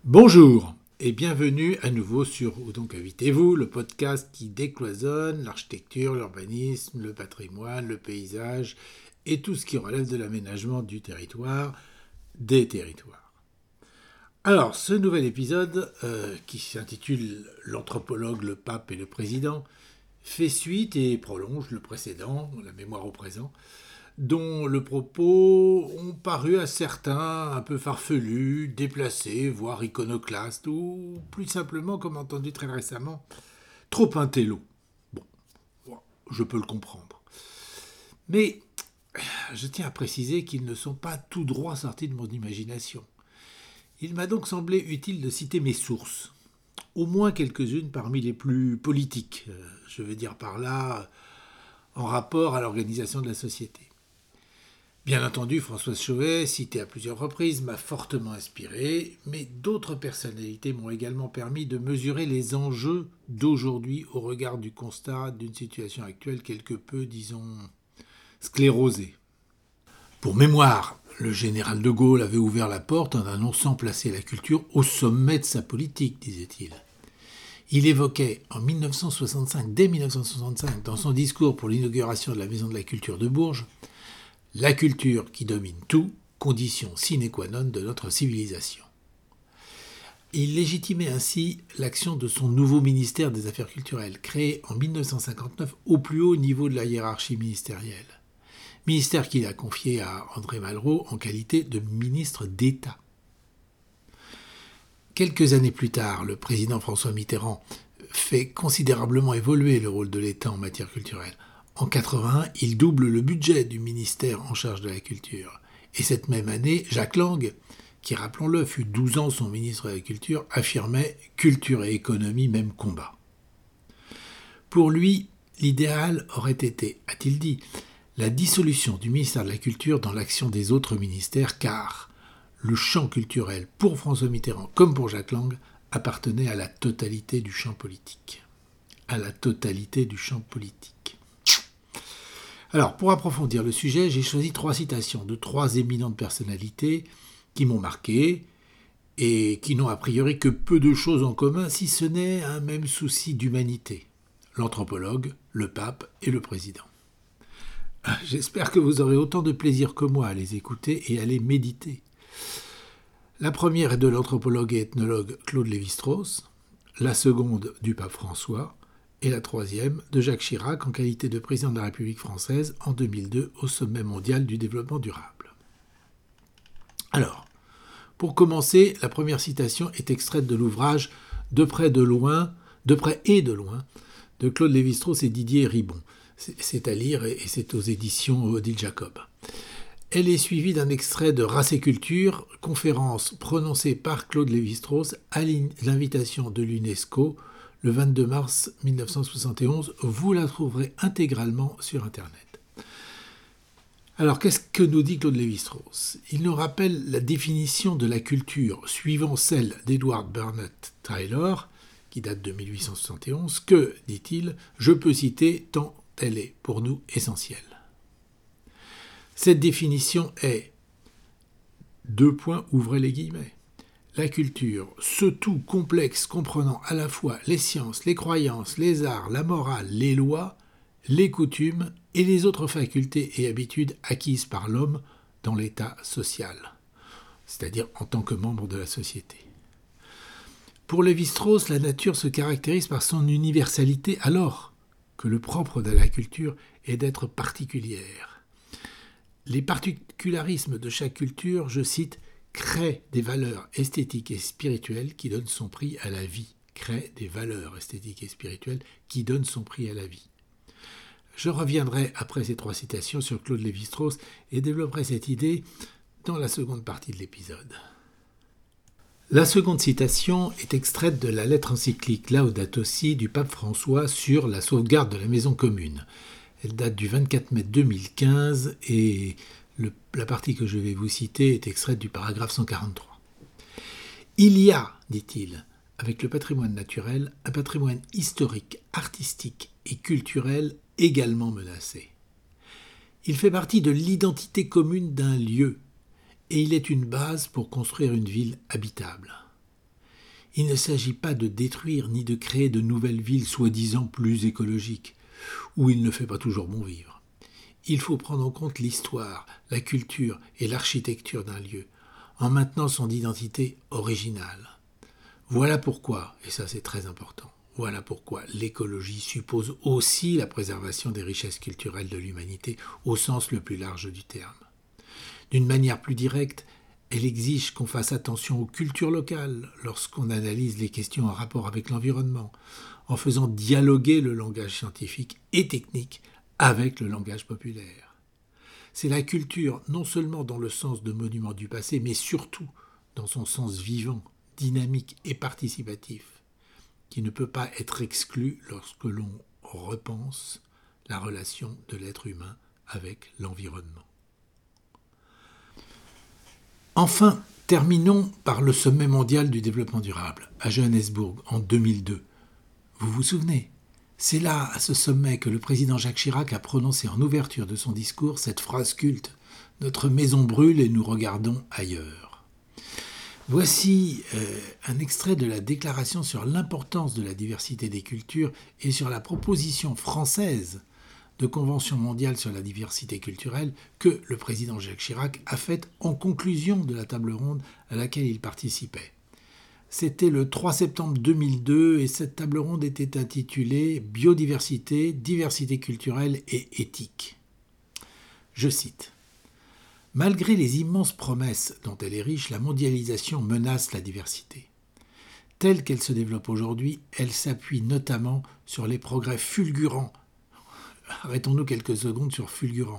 Bonjour et bienvenue à nouveau sur Ou donc invitez-vous, le podcast qui décloisonne l'architecture, l'urbanisme, le patrimoine, le paysage et tout ce qui relève de l'aménagement du territoire, des territoires. Alors, ce nouvel épisode, qui s'intitule « L'anthropologue, le pape et le président », fait suite et prolonge le précédent, la mémoire au présent, dont le propos ont paru à certains un peu farfelus, déplacés, voire iconoclastes, ou plus simplement, comme entendu très récemment, trop intello. Bon, je peux le comprendre. Mais je tiens à préciser qu'ils ne sont pas tout droit sortis de mon imagination. Il m'a donc semblé utile de citer mes sources, au moins quelques-unes parmi les plus politiques, je veux dire par là, en rapport à l'organisation de la société. Bien entendu, Françoise Chauvet, citée à plusieurs reprises, m'a fortement inspiré, mais d'autres personnalités m'ont également permis de mesurer les enjeux d'aujourd'hui au regard du constat d'une situation actuelle quelque peu, disons, sclérosée. Pour mémoire, le général de Gaulle avait ouvert la porte en annonçant placer la culture au sommet de sa politique, disait-il. Il évoquait en 1965, dès 1965, dans son discours pour l'inauguration de la Maison de la Culture de Bourges, la culture qui domine tout, condition sine qua non de notre civilisation. Il légitimait ainsi l'action de son nouveau ministère des Affaires culturelles, créé en 1959 au plus haut niveau de la hiérarchie ministérielle. Ministère qu'il a confié à André Malraux en qualité de ministre d'État. Quelques années plus tard, le président François Mitterrand fait considérablement évoluer le rôle de l'État en matière culturelle. En 1981, il double le budget du ministère en charge de la culture. Et cette même année, Jacques Lang, qui, rappelons-le, fut 12 ans son ministre de la Culture, affirmait « Culture et économie, même combat ». Pour lui, l'idéal aurait été, a-t-il dit, la dissolution du ministère de la Culture dans l'action des autres ministères, car le champ culturel, pour François Mitterrand comme pour Jacques Lang, appartenait à la totalité du champ politique. À la totalité du champ politique. Alors, pour approfondir le sujet, j'ai choisi 3 citations de 3 éminentes personnalités qui m'ont marqué et qui n'ont a priori que peu de choses en commun, si ce n'est un même souci d'humanité. L'anthropologue, le pape et le président. J'espère que vous aurez autant de plaisir que moi à les écouter et à les méditer. La première est de l'anthropologue et ethnologue Claude Lévi-Strauss, la seconde du pape François, et la troisième de Jacques Chirac en qualité de président de la République française en 2002 au sommet mondial du développement durable. Alors, pour commencer, la première citation est extraite de l'ouvrage De près et de loin de Claude Lévi-Strauss et Didier Ribon. C'est à lire et c'est aux éditions Odile Jacob. Elle est suivie d'un extrait de Race et Culture, conférence prononcée par Claude Lévi-Strauss à l'invitation de l'UNESCO le 22 mars 1971. Vous la trouverez intégralement sur Internet. Alors, qu'est-ce que nous dit Claude Lévi-Strauss ? Il nous rappelle la définition de la culture suivant celle d'Edward Burnett Taylor, qui date de 1871, que, dit-il, je peux citer tant elle est pour nous essentielle. Cette définition est, ouvrez les guillemets, la culture, ce tout complexe comprenant à la fois les sciences, les croyances, les arts, la morale, les lois, les coutumes et les autres facultés et habitudes acquises par l'homme dans l'état social, c'est-à-dire en tant que membre de la société. Pour Lévi-Strauss, la nature se caractérise par son universalité alors que le propre de la culture est d'être particulière. Les particularismes de chaque culture, je cite, créent des valeurs esthétiques et spirituelles qui donnent son prix à la vie. Créent des valeurs esthétiques et spirituelles qui donnent son prix à la vie. Je reviendrai après ces 3 citations sur Claude Lévi-Strauss et développerai cette idée dans la seconde partie de l'épisode. La seconde citation est extraite de la lettre encyclique Laudato Si du pape François sur la sauvegarde de la maison commune. Elle date du 24 mai 2015 et la partie que je vais vous citer est extraite du paragraphe 143. Il y a, dit-il, avec le patrimoine naturel, un patrimoine historique, artistique et culturel également menacé. Il fait partie de l'identité commune d'un lieu et il est une base pour construire une ville habitable. Il ne s'agit pas de détruire ni de créer de nouvelles villes soi-disant plus écologiques, où il ne fait pas toujours bon vivre. Il faut prendre en compte l'histoire, la culture et l'architecture d'un lieu, en maintenant son identité originale. Voilà pourquoi, et ça c'est très important, voilà pourquoi l'écologie suppose aussi la préservation des richesses culturelles de l'humanité au sens le plus large du terme. D'une manière plus directe, elle exige qu'on fasse attention aux cultures locales lorsqu'on analyse les questions en rapport avec l'environnement, en faisant dialoguer le langage scientifique et technique avec le langage populaire. C'est la culture non seulement dans le sens de monument du passé, mais surtout dans son sens vivant, dynamique et participatif, qui ne peut pas être exclue lorsque l'on repense la relation de l'être humain avec l'environnement. Enfin, terminons par le sommet mondial du développement durable, à Johannesburg, en 2002. Vous vous souvenez ? C'est là, à ce sommet, que le président Jacques Chirac a prononcé en ouverture de son discours cette phrase culte « Notre maison brûle et nous regardons ailleurs ». Voici un extrait de la déclaration sur l'importance de la diversité des cultures et sur la proposition française de Convention mondiale sur la diversité culturelle que le président Jacques Chirac a faite en conclusion de la table ronde à laquelle il participait. C'était le 3 septembre 2002 et cette table ronde était intitulée « Biodiversité, diversité culturelle et éthique ». Je cite. « Malgré les immenses promesses dont elle est riche, la mondialisation menace la diversité. Telle qu'elle se développe aujourd'hui, elle s'appuie notamment sur les progrès fulgurants. » Arrêtons-nous quelques secondes sur fulgurant.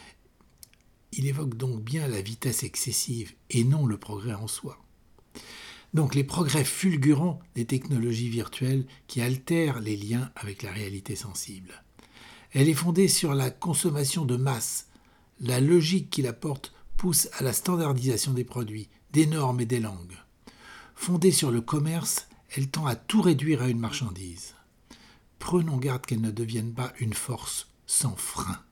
Il évoque donc bien la vitesse excessive et non le progrès en soi. Donc les progrès fulgurants des technologies virtuelles qui altèrent les liens avec la réalité sensible. Elle est fondée sur la consommation de masse. La logique qui la porte pousse à la standardisation des produits, des normes et des langues. Fondée sur le commerce, elle tend à tout réduire à une marchandise. Prenons garde qu'elle ne devienne pas une force sans frein.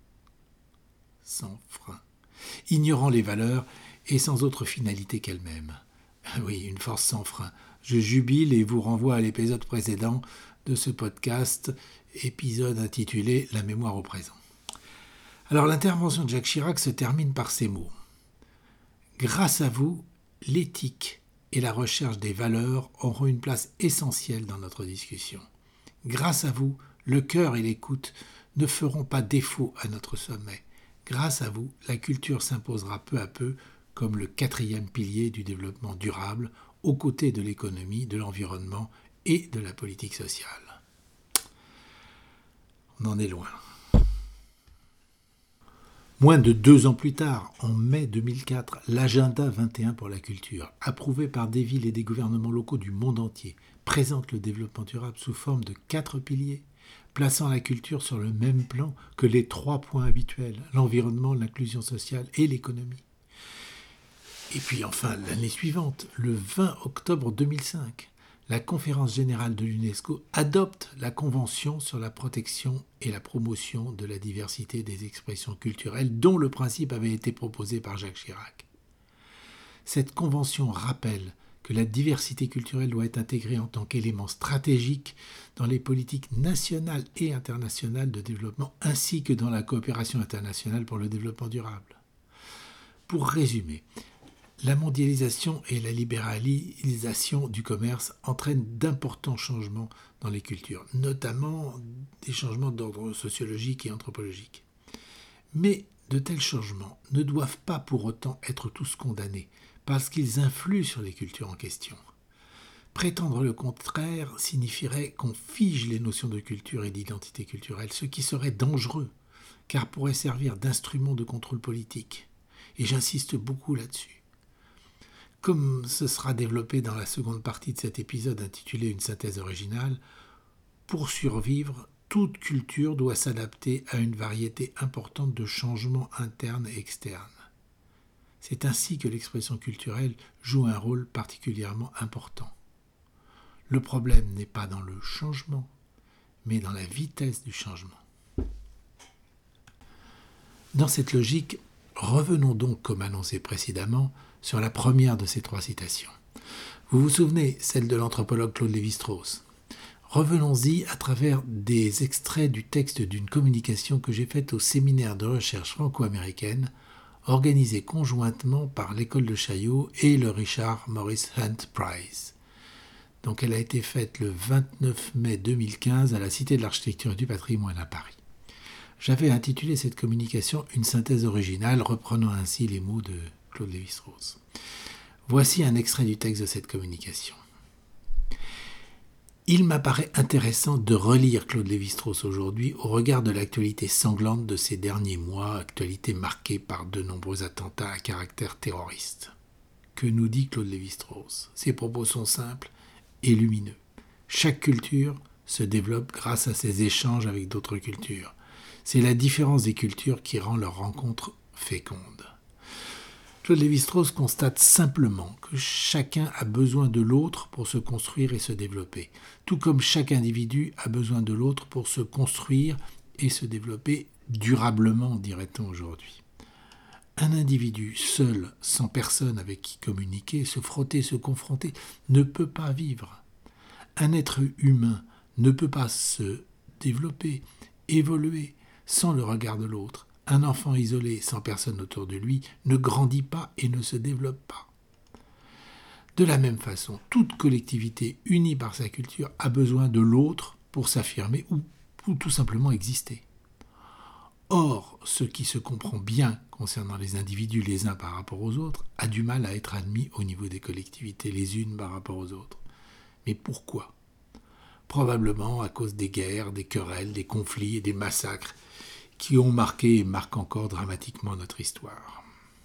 Sans frein. Ignorant les valeurs et sans autre finalité qu'elle-même. Oui, une force sans frein. Je jubile et vous renvoie à l'épisode précédent de ce podcast, épisode intitulé « La mémoire au présent ». Alors l'intervention de Jacques Chirac se termine par ces mots. « Grâce à vous, l'éthique et la recherche des valeurs auront une place essentielle dans notre discussion. Grâce à vous, le cœur et l'écoute ne feront pas défaut à notre sommet. Grâce à vous, la culture s'imposera peu à peu comme le 4e pilier du développement durable, aux côtés de l'économie, de l'environnement et de la politique sociale. » On en est loin. Moins de 2 ans plus tard, en mai 2004, l'Agenda 21 pour la culture, approuvé par des villes et des gouvernements locaux du monde entier, présente le développement durable sous forme de 4 piliers, plaçant la culture sur le même plan que les 3 points habituels, l'environnement, l'inclusion sociale et l'économie. Et puis enfin, l'année suivante, le 20 octobre 2005, la Conférence générale de l'UNESCO adopte la Convention sur la protection et la promotion de la diversité des expressions culturelles dont le principe avait été proposé par Jacques Chirac. Cette convention rappelle que la diversité culturelle doit être intégrée en tant qu'élément stratégique dans les politiques nationales et internationales de développement ainsi que dans la coopération internationale pour le développement durable. Pour résumer, la mondialisation et la libéralisation du commerce entraînent d'importants changements dans les cultures, notamment des changements d'ordre sociologique et anthropologique. Mais de tels changements ne doivent pas pour autant être tous condamnés, parce qu'ils influent sur les cultures en question. Prétendre le contraire signifierait qu'on fige les notions de culture et d'identité culturelle, ce qui serait dangereux, car pourrait servir d'instrument de contrôle politique. Et j'insiste beaucoup là-dessus. Comme ce sera développé dans la seconde partie de cet épisode intitulé « Une synthèse originale », pour survivre, toute culture doit s'adapter à une variété importante de changements internes et externes. C'est ainsi que l'expression culturelle joue un rôle particulièrement important. Le problème n'est pas dans le changement, mais dans la vitesse du changement. Dans cette logique, revenons donc, comme annoncé précédemment, sur la première de ces 3 citations. Vous vous souvenez, celle de l'anthropologue Claude Lévi-Strauss. Revenons-y à travers des extraits du texte d'une communication que j'ai faite au séminaire de recherche franco-américaine, organisé conjointement par l'École de Chaillot et le Richard Morris Hunt Prize. Donc elle a été faite le 29 mai 2015 à la Cité de l'Architecture et du Patrimoine à Paris. J'avais intitulé cette communication « Une synthèse originale », reprenant ainsi les mots de Claude Lévi-Strauss. Voici un extrait du texte de cette communication. Il m'apparaît intéressant de relire Claude Lévi-Strauss aujourd'hui au regard de l'actualité sanglante de ces derniers mois, actualité marquée par de nombreux attentats à caractère terroriste. Que nous dit Claude Lévi-Strauss ? Ses propos sont simples et lumineux. Chaque culture se développe grâce à ses échanges avec d'autres cultures. C'est la différence des cultures qui rend leur rencontre féconde. Claude Lévi-Strauss constate simplement que chacun a besoin de l'autre pour se construire et se développer, tout comme chaque individu a besoin de l'autre pour se construire et se développer durablement, dirait-on aujourd'hui. Un individu seul, sans personne avec qui communiquer, se frotter, se confronter, ne peut pas vivre. Un être humain ne peut pas se développer, évoluer, sans le regard de l'autre. Un enfant isolé, sans personne autour de lui, ne grandit pas et ne se développe pas. De la même façon, toute collectivité unie par sa culture a besoin de l'autre pour s'affirmer ou tout simplement exister. Or, ce qui se comprend bien concernant les individus les uns par rapport aux autres a du mal à être admis au niveau des collectivités les unes par rapport aux autres. Mais pourquoi ? Probablement à cause des guerres, des querelles, des conflits et des massacres qui ont marqué et marquent encore dramatiquement notre histoire.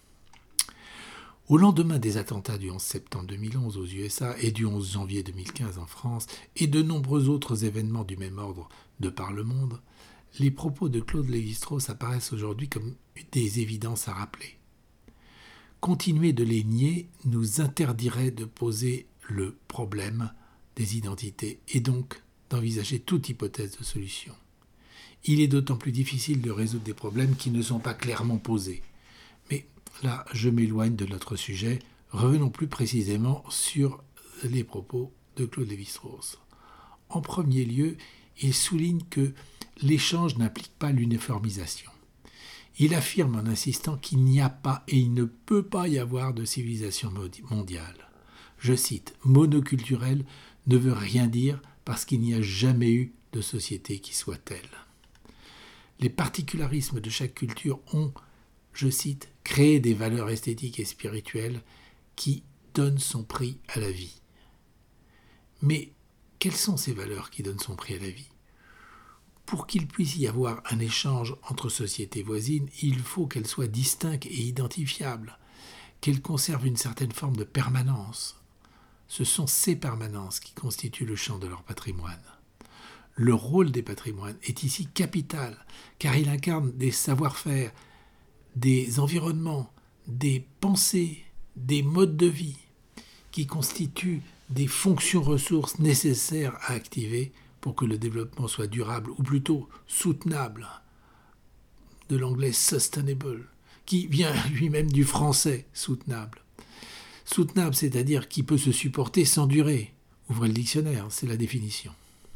Au lendemain des attentats du 11 septembre 2011 aux USA et du 11 janvier 2015 en France et de nombreux autres événements du même ordre de par le monde, les propos de Claude Lévi-Strauss apparaissent aujourd'hui comme des évidences à rappeler. Continuer de les nier nous interdirait de poser le problème des identités et donc d'envisager toute hypothèse de solution. Il est d'autant plus difficile de résoudre des problèmes qui ne sont pas clairement posés. Mais là, je m'éloigne de notre sujet. Revenons plus précisément sur les propos de Claude Lévi-Strauss. En premier lieu, il souligne que l'échange n'implique pas l'uniformisation. Il affirme en insistant qu'il n'y a pas et il ne peut pas y avoir de civilisation mondiale. Je cite, « monoculturel ne veut rien dire parce qu'il n'y a jamais eu de société qui soit telle. » Les particularismes de chaque culture ont, je cite, « créé des valeurs esthétiques et spirituelles qui donnent son prix à la vie. » Mais quelles sont ces valeurs qui donnent son prix à la vie ? Pour qu'il puisse y avoir un échange entre sociétés voisines, il faut qu'elles soient distinctes et identifiables, qu'elles conservent une certaine forme de permanence. Ce sont ces permanences qui constituent le champ de leur patrimoine. Le rôle des patrimoines est ici capital, car il incarne des savoir-faire, des environnements, des pensées, des modes de vie, qui constituent des fonctions ressources nécessaires à activer pour que le développement soit durable, ou plutôt soutenable, de l'anglais sustainable, qui vient lui-même du français soutenable. Soutenable, c'est-à-dire qui peut se supporter sans durée. Ouvrez le dictionnaire, c'est la définition.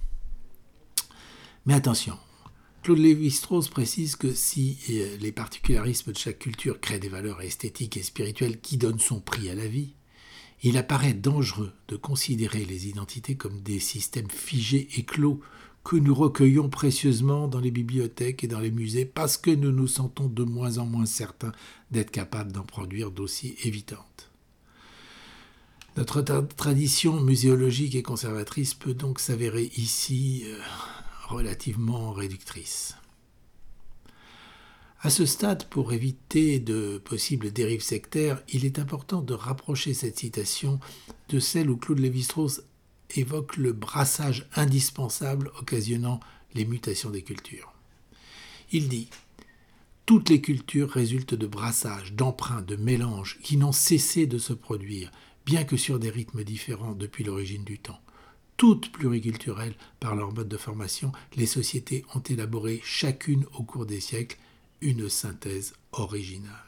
Mais attention, Claude Lévi-Strauss précise que si les particularismes de chaque culture créent des valeurs esthétiques et spirituelles qui donnent son prix à la vie, il apparaît dangereux de considérer les identités comme des systèmes figés et clos que nous recueillons précieusement dans les bibliothèques et dans les musées parce que nous nous sentons de moins en moins certains d'être capables d'en produire d'aussi évidentes. Notre tradition muséologique et conservatrice peut donc s'avérer ici relativement réductrice. À ce stade, pour éviter de possibles dérives sectaires, il est important de rapprocher cette citation de celle où Claude Lévi-Strauss évoque le brassage indispensable occasionnant les mutations des cultures. Il dit « Toutes les cultures résultent de brassages, d'emprunts, de mélanges qui n'ont cessé de se produire, bien que sur des rythmes différents depuis l'origine du temps. Toutes pluriculturelles par leur mode de formation, les sociétés ont élaboré chacune au cours des siècles une synthèse originale. »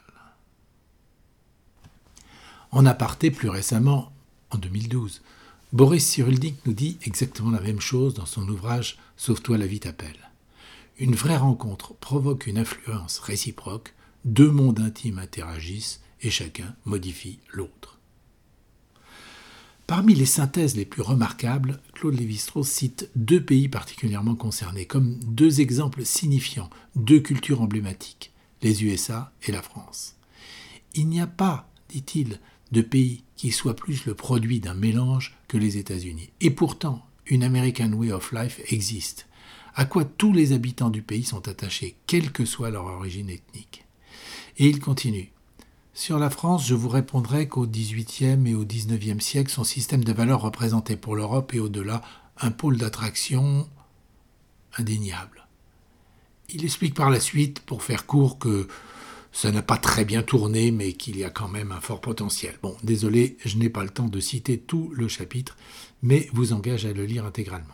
En aparté, plus récemment, en 2012. Boris Cyrulnik nous dit exactement la même chose dans son ouvrage « Sauve-toi, la vie t'appelle ». Une vraie rencontre provoque une influence réciproque, deux mondes intimes interagissent et chacun modifie l'autre. Parmi les synthèses les plus remarquables, Claude Lévi-Strauss cite deux pays particulièrement concernés, comme deux exemples signifiants, deux cultures emblématiques, les USA et la France. Il n'y a pas, dit-il, de pays qui soit plus le produit d'un mélange que les États-Unis. Et pourtant, une American Way of Life existe, à quoi tous les habitants du pays sont attachés, quelle que soit leur origine ethnique. Et il continue. Sur la France, je vous répondrai qu'au XVIIIe et au XIXe siècle, son système de valeurs représentait pour l'Europe et au-delà un pôle d'attraction indéniable. Il explique par la suite, pour faire court, que ça n'a pas très bien tourné, mais qu'il y a quand même un fort potentiel. Bon, désolé, je n'ai pas le temps de citer tout le chapitre, mais vous engage à le lire intégralement.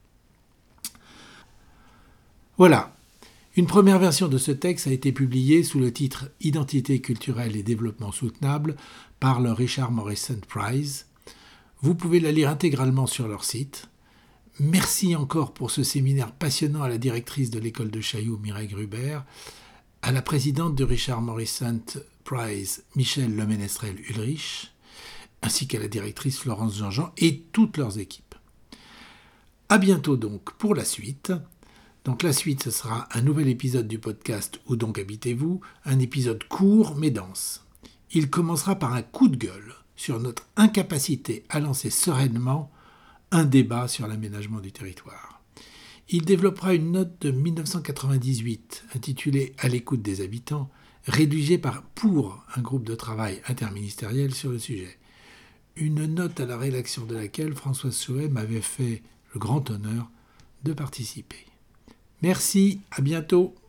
Voilà. Une première version de ce texte a été publiée sous le titre « Identité culturelle et développement soutenable » par le Richard Morrison Prize. Vous pouvez la lire intégralement sur leur site. Merci encore pour ce séminaire passionnant à la directrice de l'école de Chaillot, Mireille Gruber, à la présidente de Richard Morrison Prize, Michel Lemenestrel-Ulrich, ainsi qu'à la directrice Florence Jean-Jean et toutes leurs équipes. À bientôt donc pour la suite. Donc la suite, ce sera un nouvel épisode du podcast « Où donc habitez-vous ?», un épisode court mais dense. Il commencera par un coup de gueule sur notre incapacité à lancer sereinement un débat sur l'aménagement du territoire. Il développera une note de 1998 intitulée « À l'écoute des habitants », rédigée pour un groupe de travail interministériel sur le sujet. Une note à la rédaction de laquelle Françoise Choët m'avait fait le grand honneur de participer. Merci, à bientôt.